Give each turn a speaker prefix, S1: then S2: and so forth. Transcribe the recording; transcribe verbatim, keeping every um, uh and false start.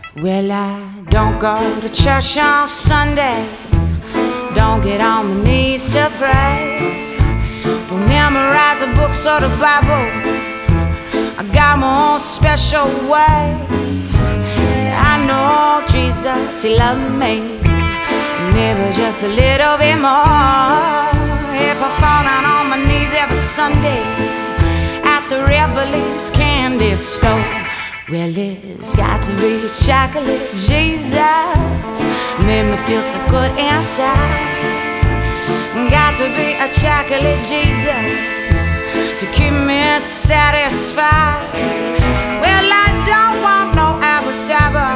S1: Well, I don't go to church on Sunday, don't get on my knees to pray, don't memorize the books or the Bible. I got my own special way. I know Jesus, He loved me, maybe just a little bit more. If I fall down on my knees every Sunday at the Revelle's candy store, well, it's got to be chocolate Jesus, made me feel so good inside. Got to be a chocolate Jesus to keep me satisfied.